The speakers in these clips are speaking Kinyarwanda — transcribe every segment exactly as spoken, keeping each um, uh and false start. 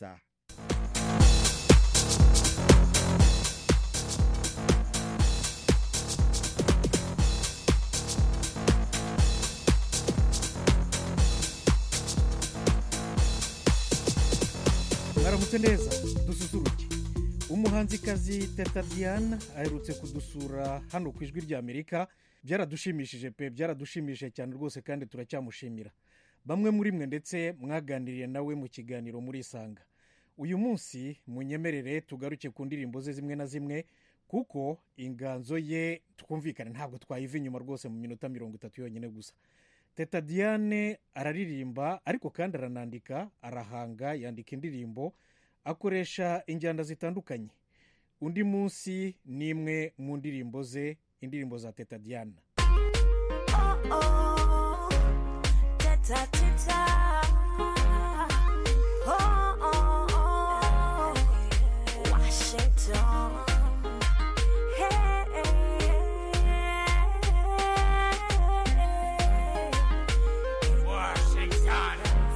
saha. Mwaramutse neza dususuruke. Umuhanzikazi Teta Diana aherutse kudusura hano ku Ijwi ry'Amerika. Byaradushimishije pe byaradushimishije cyane rwose kandi turacyamushimira. Bamwe muri mwe ndetse mwaganiriye nawe mu kiganiro muri Isanga. Uyu munsi munyemerere tugaruke ku ndirimbo ze zimwe na zimwe kuko inganzo ye twumvikane ntabwo twayiva inyuma rwose mu minota mirongo itatu yonyine gusa. Teta Diane araririmba ariko kandi aranandika, arahanga, yandika indirimbo, akoresha injyana zitandukanye. Undi munsi ni imwe mu ndirimbo ze, indirimbo za Teta Diane. Oh, oh, teta, teta. Oh, oh, oh, Washington. Hey, Washington.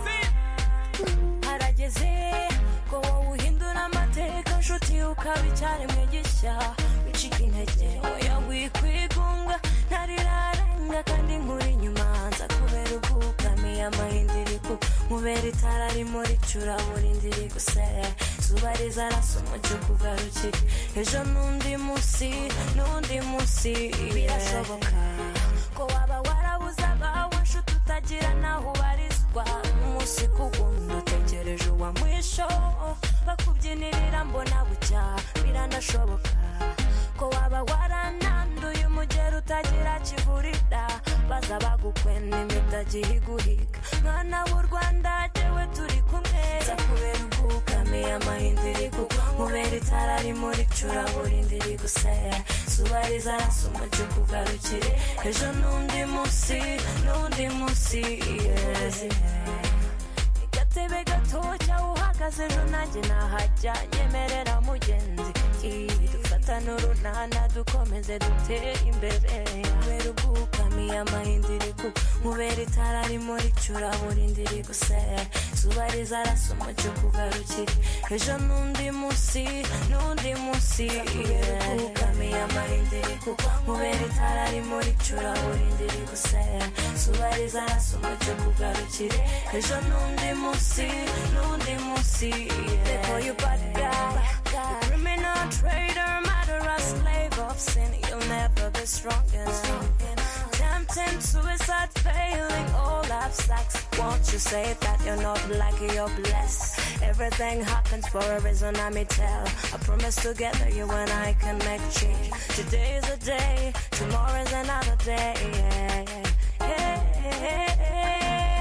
harageze ko wowe uhindura amateka nshuti ukabicyara mwigisha wicika intege oya wikwigunga ntarirarenga kandi nkuri inyuma nza kubera ubwugamiye amahindiriku mubera itara rimuri cura burindiri gusera zuba rizarasa umucyo kugarukira ejo n'undi munsi n'undi munsi birashoboka ko waba warabuze abawe nshuti utagira naho ubarizwa umunsi kugundi utegereje uwa mwisho bakubyinirira mbona bucya biranashoboka ko waba warananduye umugero utagira kivurira baza bagukwena imitagiye iguhiga mwana w'u Rwanda jewe turi kumwe za kubera ubwugamiye amahindiriku mubera itara rimuri cura burindiri gusera zuba rizarasa umucyo kugarukire ejo n'undi munsi n'undi munsi yes. Gatebe gato cyawe uhagaze ejo nanjye nahajya nyemerera mugenzi dufata n'urunana dukomeze dutere imbere kubera ubwugamiye amahindiriku mubera itara rimuri cura burindiri gusera zuba rizarasa umucyo kugarukira ejo n'undi munsi n'undi munsi ubwugamiye amahindiriku mubera itara rimuri cura burindiri gusera zuba rizarasa umucyo kugarukira ejo n'undi munsi n'undi munsi they call you bad guy, a criminal traitor, murderer, slave of sin. You'll never be strong enough. Tempting suicide, failing all life's lacks. Won't you say that you're not lucky, you're blessed? Everything happens for a reason, I may tell. I promise together you and I can make change. Today is a day, tomorrow is another day. Yeah, yeah, yeah, yeah.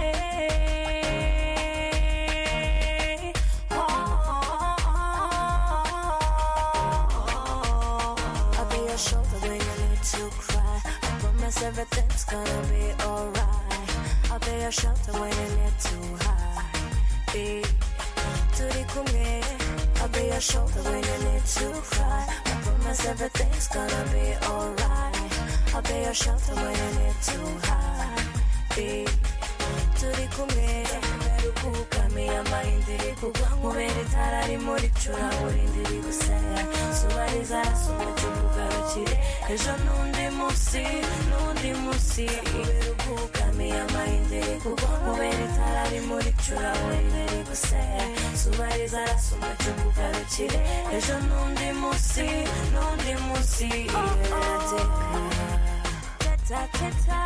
Everything's gonna be alright. I'll be your shelter when you need to hide. Be turi kumwe. I'll be your shoulder when you need to cry. I promise everything's gonna be alright. I'll be your shelter when you need to hide. Be turi kumwe. Ubwugamiye amahindiriku mubera itara rimuri cura burindiri gusera zuba rizarasa umucyo kugarukire ejo n'undi munsi n'undi munsi ubwugamiye amahindiriku mubera itara rimuri cura burindiri gusera zuba rizarasa umucyo kugarukire ejo n'undi munsi n'undi munsi irateka teta teta.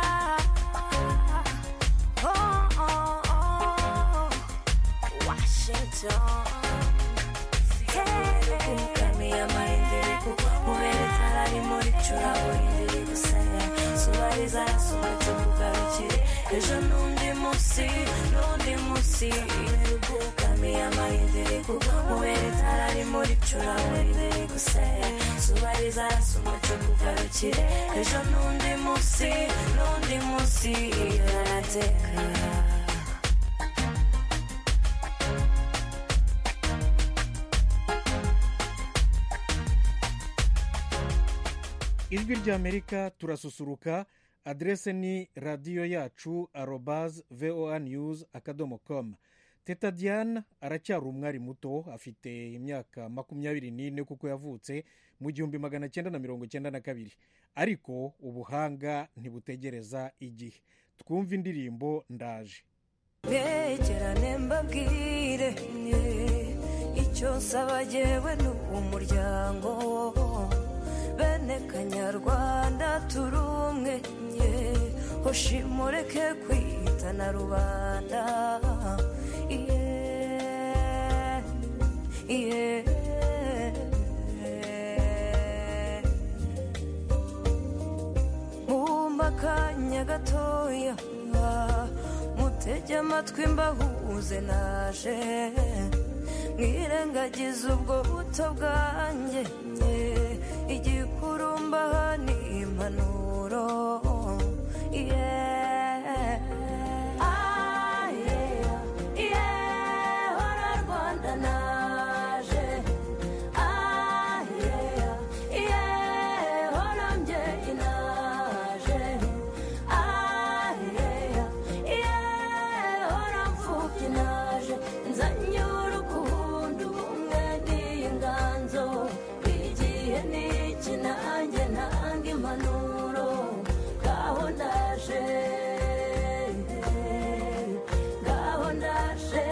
Oh, oh, oh, Washington. Hey, ubwugamiye amahindiriku mubera itara rimuri cura burindiri gusera zuba rizarasa umucyo kugarukire ejo n'undi munsi n'undi munsi ubwugamiye amahindiriku mubera itara rimuri cura burindiri gusera zuba rizarasa umucyo kugarukire ejo n'undi munsi n'undi munsi irateka. Ijwi ry'Amerika turasusuruka, adrese ni radiyo yacu arobase voa news akadomo com. Teta Diane aracyari umwari muto, afite imyaka makumyabiri n'ine kuko yavutse mu gihumbi magana cyenda na mirongo cyenda na kabiri, ariko ubuhanga ntibutegereza igihe. Twumva indirimbo Ndaje. begerane mbabwire icyo nsaba jyewe ni umuryango, bene Kanyarwanda turi umwe, hoshi mureke kwitana rubanda. Yeah, yeah. Mumba akanya gatoya mutege amatwi mbahuze, naje mwirengagize ubwo buto bwanjye, igikurumba ni impanuro. Yeah, ah, yeah, yeah, hora Rwanda naje. Ah, yeah, yeah, hora mbyeyi naje. Ah, yeah, yeah, hora mfubyi naje. Nzanye urukundo ubumwe n'inganzo, igihe n'iki nanjye ntanga impanuro. Ngaho ndaje, ngaho ndaje,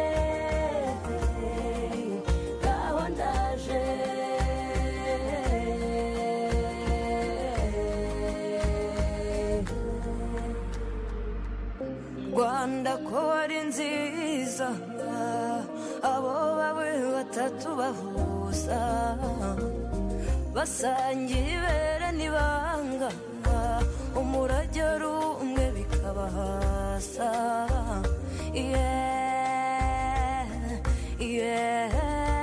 ngaho ndaje. Rwanda ko ari nziza, abo bawe batatu bahuza, basangiye ibere n'ibanga, umurage ari umwe bikabahasa. Yeah, yeah.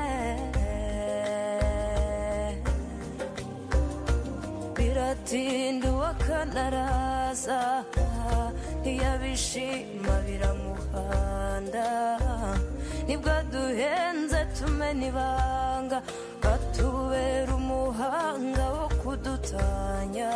Biratinda uwakanaraza, ntiyabishima biramuhanda, nibwo duhenze tumena ibanga, batubera umuhanga wo kudutanya.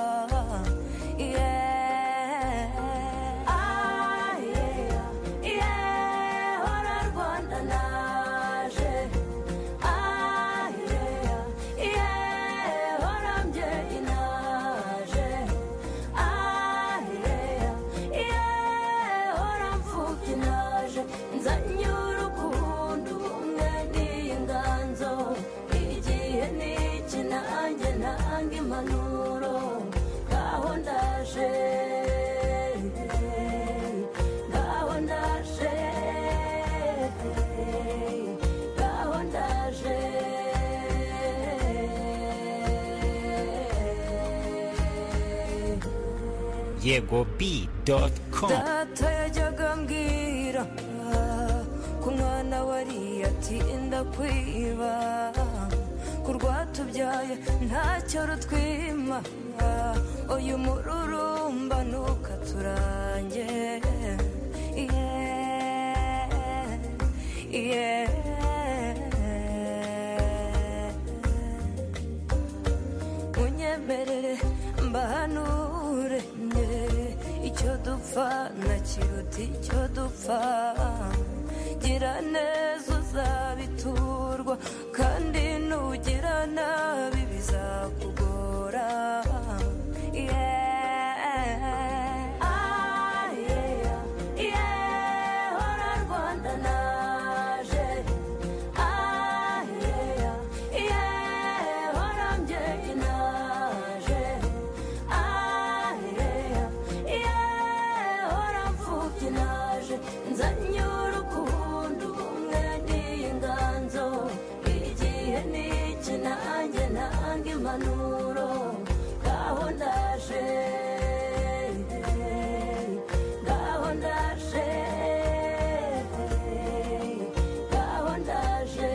Yeah, ah, yeah, yeah, hora Rwanda naje. Ah, yeah, yeah, hora mbyeyi naje. Ah, yeah, yeah, hora mfubyi naje. Nzanye urukundo ubumwe n'inganzo, igihe n'iki nanjye ntanga impanuro. Ngaho ndaje, ngaho ndaje, ngaho ndaje. yego b dot com. Data yajyaga ambwira ko umwana wariye atinda kwiba, ko rwatubyaye ntacyo rutwima, uyu mururumba ntukaturange. Yeah, yeah. Munyemerere mbahanure, icyo dupfa na kiruta icyo dupfa. Gira neza uzabiturwa, kandi nugira nabi bizakugora. Yeah, ah, yeah, yeah, hora Rwanda naje. Ah, yeah, yeah, hora mbyeyi naje. Ah, yeah, yeah, hora mfubyi naje. Nzanye urukundo ubumwe n'inganzo, igihe n'iki nanjye ntanga impanuro. Ngaho ndaje, ngaho ndaje, ngaho ndaje.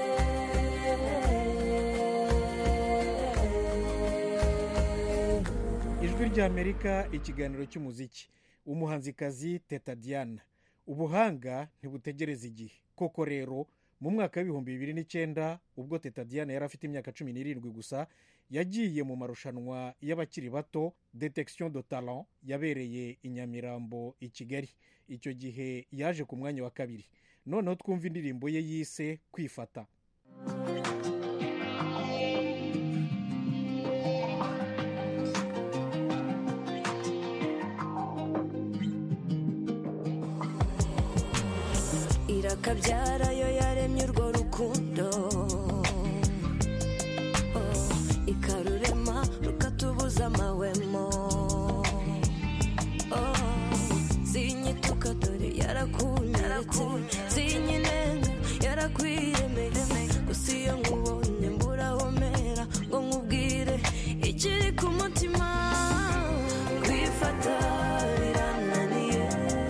Ijwi ry'Amerika, ikiganiro cy'umuziki. Umuhanzikazi Teta Diane. Ubuhanga ntibutegereza igihe. Koko rero mu mwaka w'ibihumbi bibiri n'icyenda, ubwo Teta Diane yari afite imyaka cumi n'irindwi gusa, yagiye mu marushanwa y'abakiri bato Detection de Talent yabereye i Nyamirambo i Kigali. Icyo gihe yaje ku mwanya wa kabiri. noneho twumva indirimbo ye yise Kwifata. Irakabyara yo yaremye urwo rukundo, oh, ikarurema rukatubuza amahwemo, oh, zinyituka dore yarakunyeretse, zinyinenga yarakwiremeye, gusa iyo nkubonye mburaho mera ngo nkubwire ikiri ku mutima. Kwifata birananiye,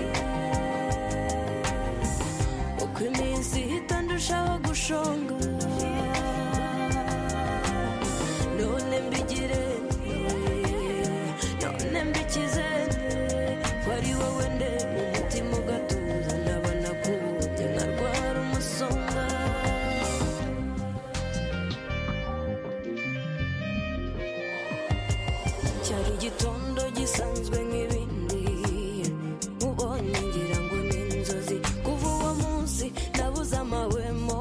uko iminsi ihita ndushaho gushonga, none mbigire none mbikize, wari wowe nde umutima ugatuza, ndabona kubuze nkarwara umusonga. Cyari igitondo gisanzwe nk'ibindi, ubonye ngira ngo ni inzozi, kuva uwo munsi nabuze amahwemo.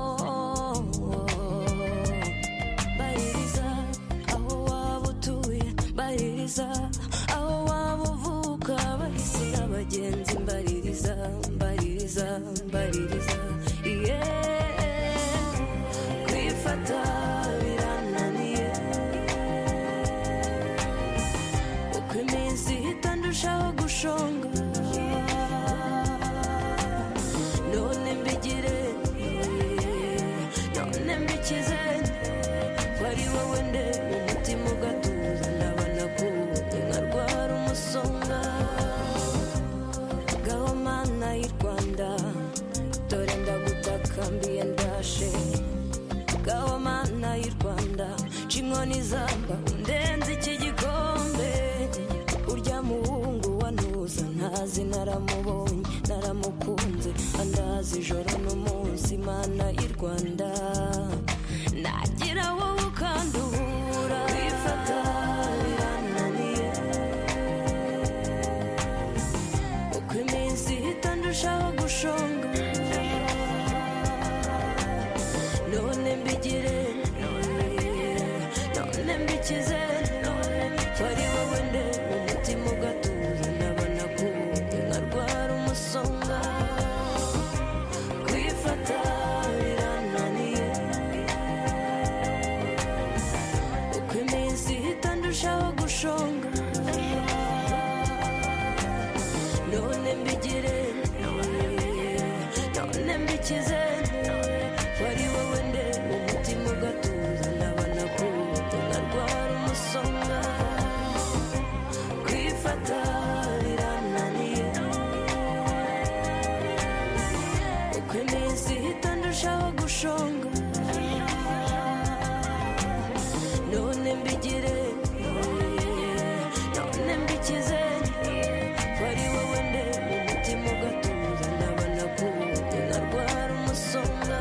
Baririza aho waba utuye, baririza aho waba uvuka, bahisi n'abagenzi, mbaririza mbaririza mbaririza, yeah. Kwifata birananiye, uko iminsi ihita ndushaho gushonga, none mbigire none mbikize, wari wowe nde umutima ugatuza, ndabona kubuze nkarwara umusonga. Gaho mana y'u Rwanda, dore ndagutakambiye ndashe, gaho mana y'u Rwanda, ca inkoni zamba undenze iki gikombe, urya muhungu wanuza ntazi naramubonye naramukunze, andazi ijoro n'umunsi, mana y'u Rwanda, nagira wowe ukanduhura. Kwifata birananiye, uko iminsi ihita ndushaho gushonga, none mbigire none mbikize, wari wowe nde umutima ugatuza, ndabona kubuze nkarwara umusonga. Kwifata birananiye, uko iminsi ihita ndushaho gushonga, none mbigire none mbikize, wari wowe nde umutima ugatuza, ndabona kubuze nkarwara umusonga. Kwifata birananiye, uko iminsi ihita ndushaho gushonga, none mbigire none mbikize, wari wowe nde umutima ugatuza, ndabona kubuze nkarwara umusonga.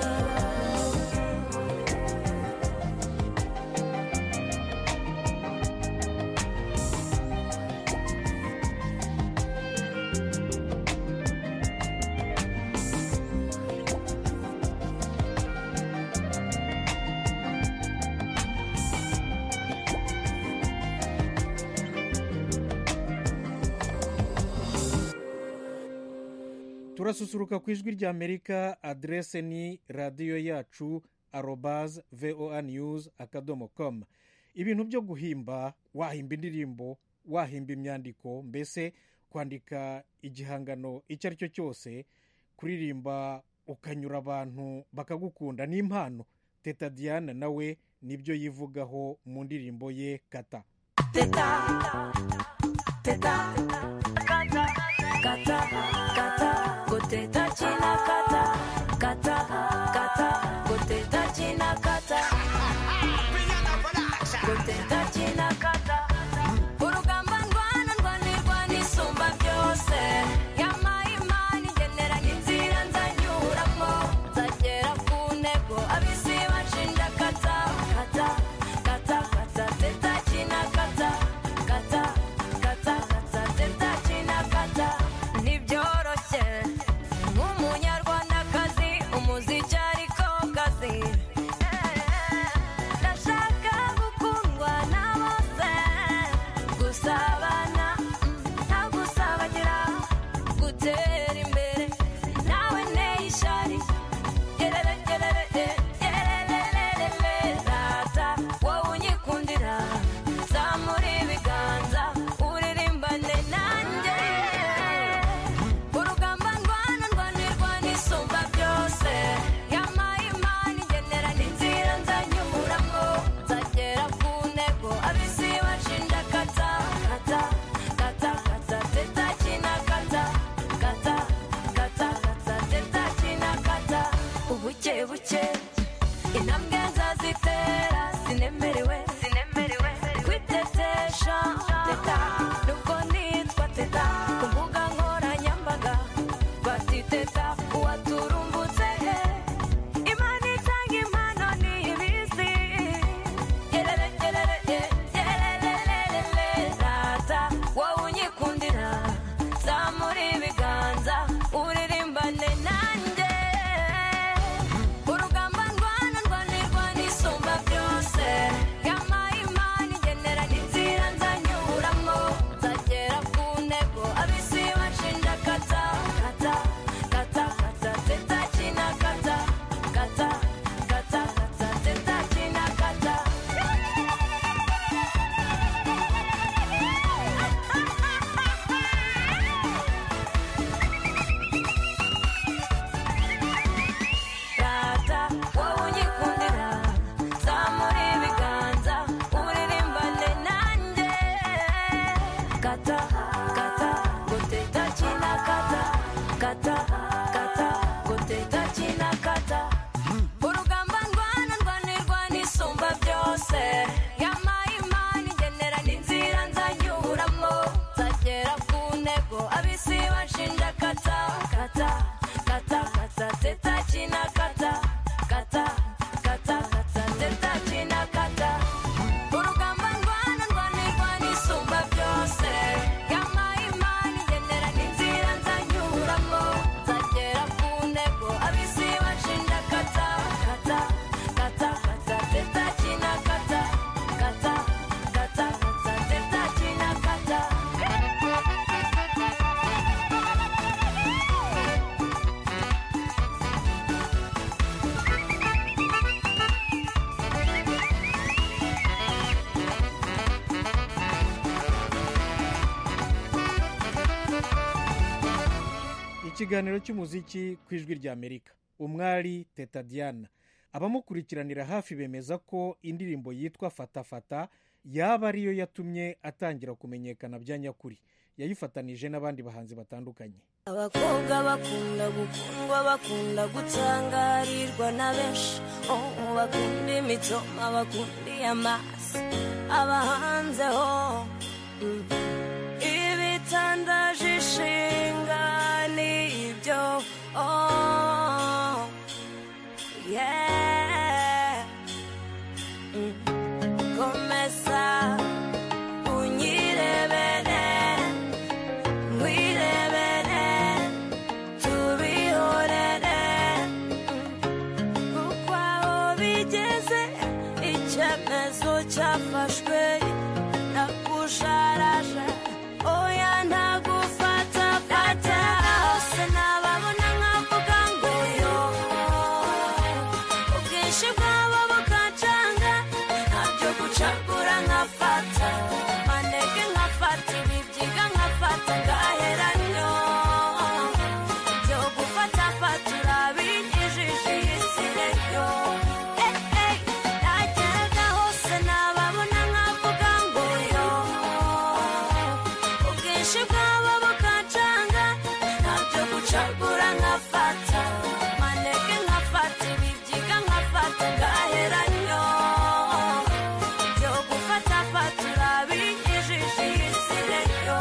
turasusuruka ku ijwi ry'Amerika, adrese ni radiyo yacu arobase voa news akadomo com. Ibintu byo guhimba, wahimba indirimbo, wahimba imyandiko, mbese kwandika igihangano icyo ari cyo cyose, kuririmba ukanyura abantu bakagukunda, ni impano. Teta Diane nawe nibyo yivugaho mu ndirimbo ye Kata. Teta Teta Kata Kata Kata Goteta china kata Kata Kata Goteta china kata Goteta china kata Urugamba ndwana ndwanirwa n'isumba byose, yamaye imana igeneranye inzira nzanyuramo, nzagera ku ntego abisi banshinja kata Kata Kata Kata Teta china kata Kata Kata Kata intambwe nzazitera sinemerewe sinemerewe kwitetesha teta nubwo nitwa teta ku mbuga nkoranyambaga bati teta uwaturumbutse imana itanga impano n'ibizi yerere yerere yerere rata wowe unyikundira zamura ibiganza uririmbane nanjye urugamba ndwana ndwanirwa n'isumba byose yampaye imana igenera n'inzira nzanyuramo nzagera ku ntego ab'isi banshinja kata kata kata kata teta kina kata kata kata kata teta kina kata rata wowe unyikundira zamura ibiganza uririmbane nanjye kata kata guteta kina kata kata kata guteta kina kata urugamba ndwana ndwanirwa n'isumba byose yampaye imana igenera n'inzira nzanyuramo nzagera ku ntego ab'isi banshinja kata kata kata kata teta kina kata kata kata kata teta kina kata urugamba ndwana ndwanirwa n'isumba byose yampaye imana igenera n'inzira nzanyuramo nzagera ku ntego ab'isi banshinja kata kata kata kata teta kina kata kata kata kata teta kina kata ikiganiro cy'umuziki ku ijwi rya Amerika. Umwari Teta Diana abamukurikiranira hafi bemeza ko indirimbo yitwa Fata Fata yaba ariyo yatumye atangira kumenyekana bya nyakuri. Yayifatanije n'abandi bahanzi batandukanye. abakobwa bakunda gukundwa bakunda gutangarirwa na benshi oh bakunda imitoma bakunda amazi abahanzeho mm. ibitandaje ishinga n'ibyo oh yeah mm. komeza unyirebere wirebere tubihorere kuko aho bigeze icyemezo cyafashwe nakusharaje oya ntagufata fata hose nababona nkavuga ngo yo ubwinshi bwabo bukacanga ntabyo gucagura nkafata manege nkafata ibibyiga nkafata ngaheranyo byo gufata fata urabigijije isireyo nageraga hose nababona nkavuga ngo yo ubwinshi bwabo bukacanga ntabyo gucagura nkafata manege nkafata ibibyiga nkafata ngaheranyo byo gufata fata urabigijije isireyo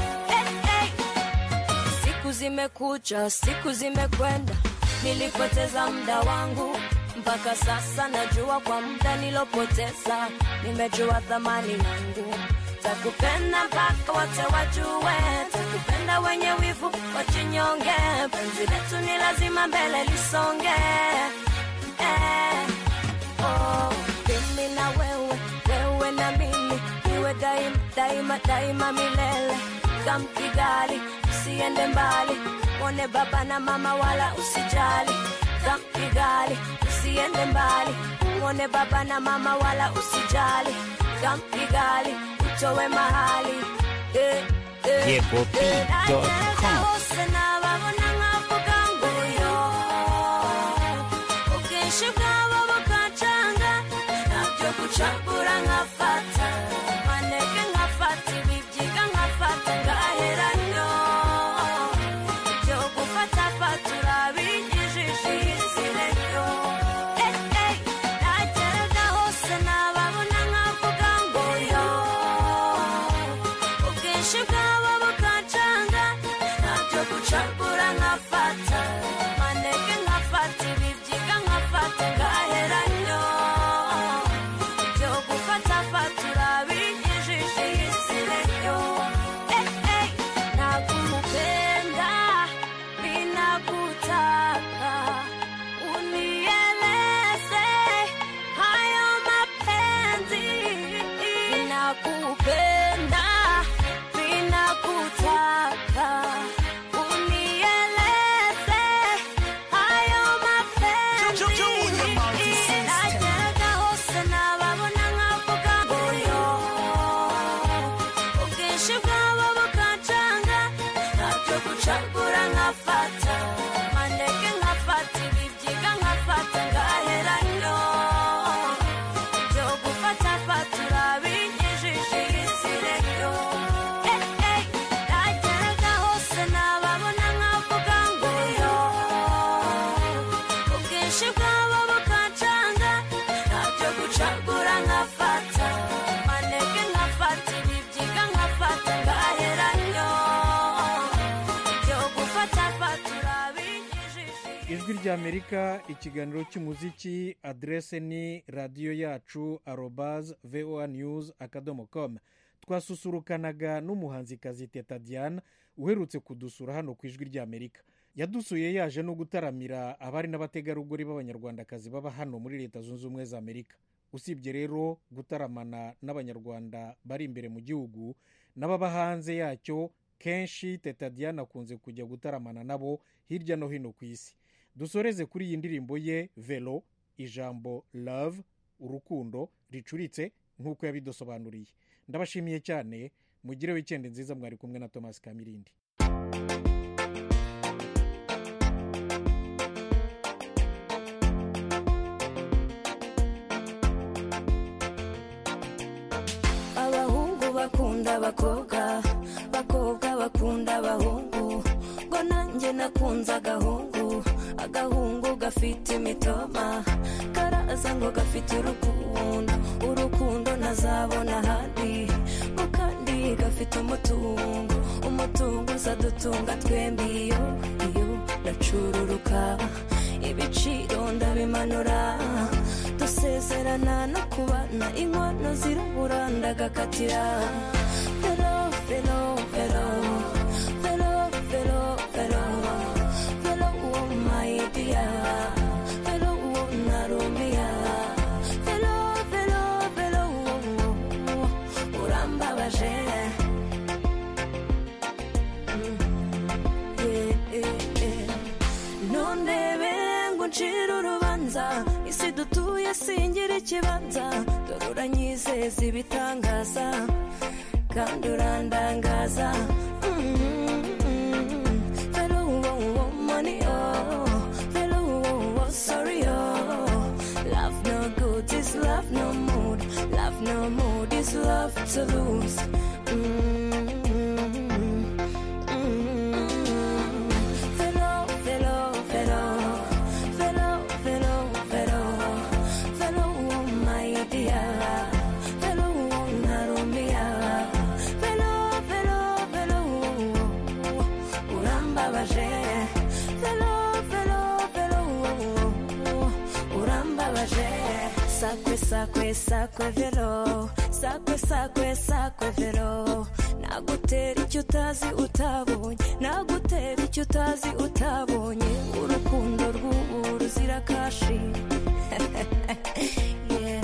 siku zimekucha siku zimekwenda nilipoteza muda wangu mpaka sasa najua kwa muda nilopoteza nimejua thamani yangu takupenda mpaka wote wajue takupenda wenye wivu wachinyonge penzi letu ni lazima mbele lisonge eh, oh, mimi na wewe wewe na mimi iwe daima daima daima milele kam Kigali usiende mbali mwone baba na mama wala usijali kam Kigali usiende mbali mwone baba na mama wala usijali kam Kigali utowe mahali eh, eh, Diego P dot com. hose nababona nkavuga ngo yo ubwinshi bwabo bukacanga ntabyo gucagura nkafata manege nkafata ibibyiga nkafata ngaheranyo byo gufata fata urabigijije isireyo ijwi ry'amerika ikiganiro cy'umuziki aderese ni radiyo yacu arobaze voa news akadomo com. twasusurukanaga n'umuhanzikazi Teta Diana uherutse kudusura hano ku ijwi ry'amerika. yadusuye yaje no gutaramira abari n'abategarugori b'abanyarwandakazi baba hano muri leta zunze ubumwe za amerika. usibye rero gutaramana n'abanyarwanda bari imbere mu gihugu n'ababa hanze yacyo, kenshi Teta Diana akunze kujya gutaramana nabo hirya no hino ku isi. dusoreze kuri iyi ndirimbo ye velo, ijambo love, urukundo ricuritse nk'uko yabidusobanuriye. ndabashimiye cyane, mugire wikendi nziza. mwari kumwe na Thomas Kamirindi. abahungu bakunda abakobwa, abakobwa bakunda abahungu, ngo nanjye nakunze agahungu, agahungu gafite imitoma, karaza ngo gafite urukundo, urukundo ntazabona ahandi, ngo kandi gafite umutungo, umutungo uzadutunga twembi. iyo iyo ndacururuka, ibiciro ndabimanura, dusezerana no kubana, inkono zirabura ndagakatira. Velo, velo, velo, velo, velo, velo, velo, oh my dear, velo, oh narumia, velo, velo, velo, oh, urambabaje. Mm, yeah, yeah, yeah. Nundebe ngo ncire urubanza, isi dutuye singira ikibanza, dore uranyizeza ibitangaza kandi urandangaza. Velo, oh, oh, money, oh, velo, oh, oh, sorry, oh, love no good is love no mood, love no mood is love to lose. Mm. Sakwe, sakwe, sakwe velo, sakwe, sakwe, sakwe velo, nagutera icyo utazi utabonye, nagutera icyo utazi utabonye, urukundo rw'ubu ruzira kashi. Yeah.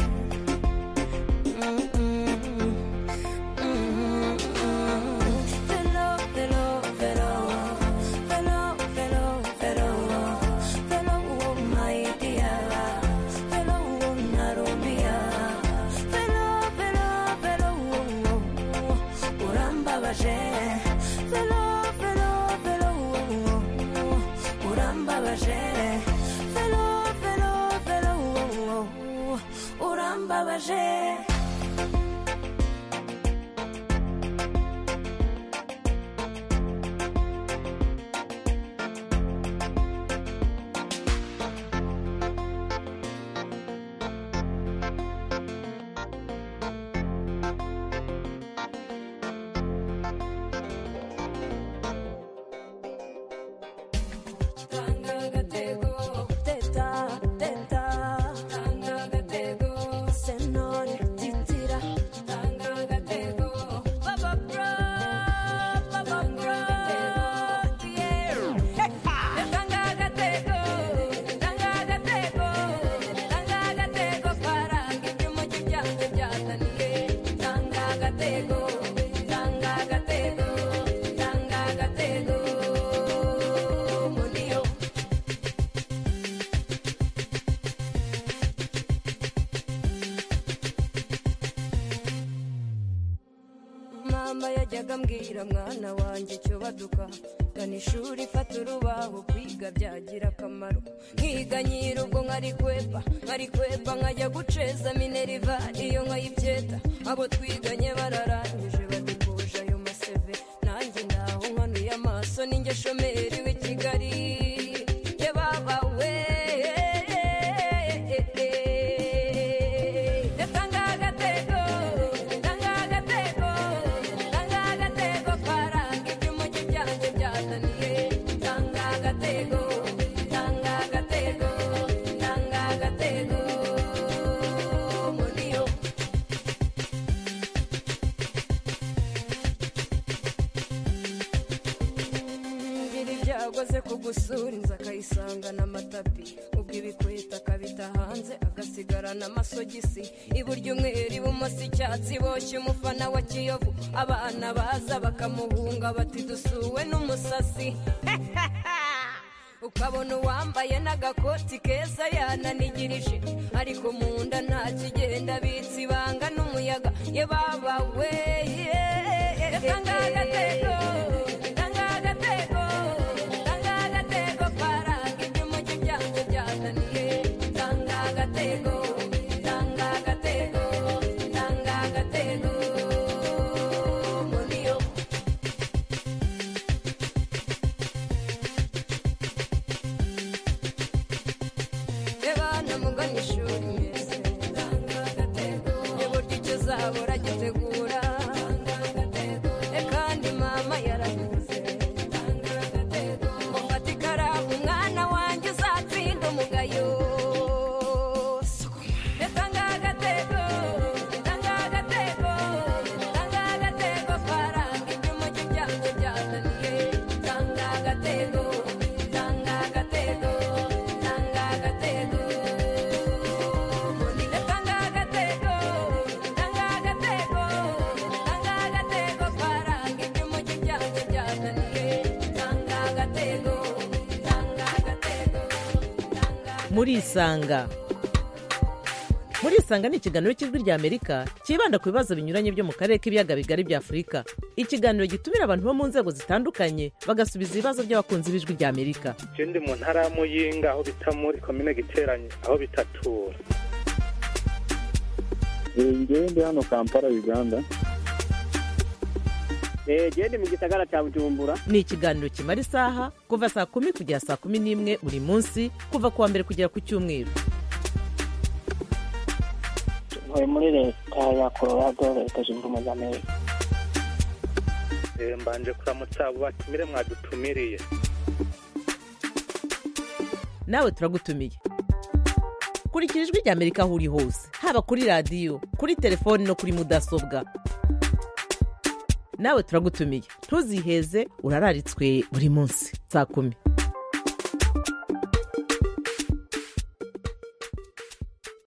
mama yajyaga ambwira mwana wanjye cyo baduka gana ishuri fata urubaho kwiga byagira akamaro nkiga nyir'ubwo nkari kwepa nkari kwepa nkajya guceza mineriva iyo nkayibyeta abo twiganye bararangije badukuje ayo maseve nanjye ndaho nkanuye amaso ninjye shomeri w'i Kigali ye baba we Tanga gatego, tanga gatego. wagoze kugusura inzu akayisangana amatapi ubwo ibikweta akabita hanze agasigarana amasogisi iburyo umweru ibumoso icyatsi boshye umufana wa Kiyovu abana baza bakamuhunga bati dusuwe n'umusasi ukabona uwambaye n'agakoti keza yananigirije ariko mu nda nta kigenda bitsi ibanga n'umuyaga ye baba we tanga agatego tanga agatego tanga agatego paranga iby'umujyi byanjye byazaniye tanga agatego tanga agatego tanga agatego muniyo ebana mugana ishuri mwese tanga agatego eburyo icyo zabura gitegura kandi mama yaravuze tanga agatego ufata ikaramu umwana wanjye uzatsinda umugayo tanga agatego tanga agatego tanga agatego paranga iby'umujyi byanjye byazaniye tanga agatego tanga agatego tanga agatego muri tanga agatego tanga agatego tanga agatego paranga iby'umujyi byanjye byazaniye tanga agatego tanga agatego muri isanga muri isanga ni ikiganiro cy'ijwi rya Amerika kibanda ku bibazo binyuranye byo mu karere k'ibiyaga bigari bya Afurika. Ikiganiro gitumira abantu bo mu nzego zitandukanye bagasubiza ibibazo by'abakunzi b'ijwi rya Amerika. Je ndi mu ntara ya Muyinga aho bita muri commune Giteranye aho bitatura. Ngewe ndi hano Kampala Uganda. Eh je ndi mu gisagara cya Bujumbura. Ni ikiganiro kimara isaha kuva saa kumi kugera saa kumi n'imwe buri munsi kuva kuwa mbere kugera ku cyumweru. Ntuye muri leta ya Colorado leta zunze ubumwe za Amerika. Eh mbanje kuramutsa abo batumire mwadutumiriye. Nawe turagutumiye. Kurikira ijwi rya Amerika aho uri hose haba kuri radiyo kuri telefoni no kuri mudasobwa. Nawe turagutumiye ntuziheze urararitswe buri munsi saa kumi.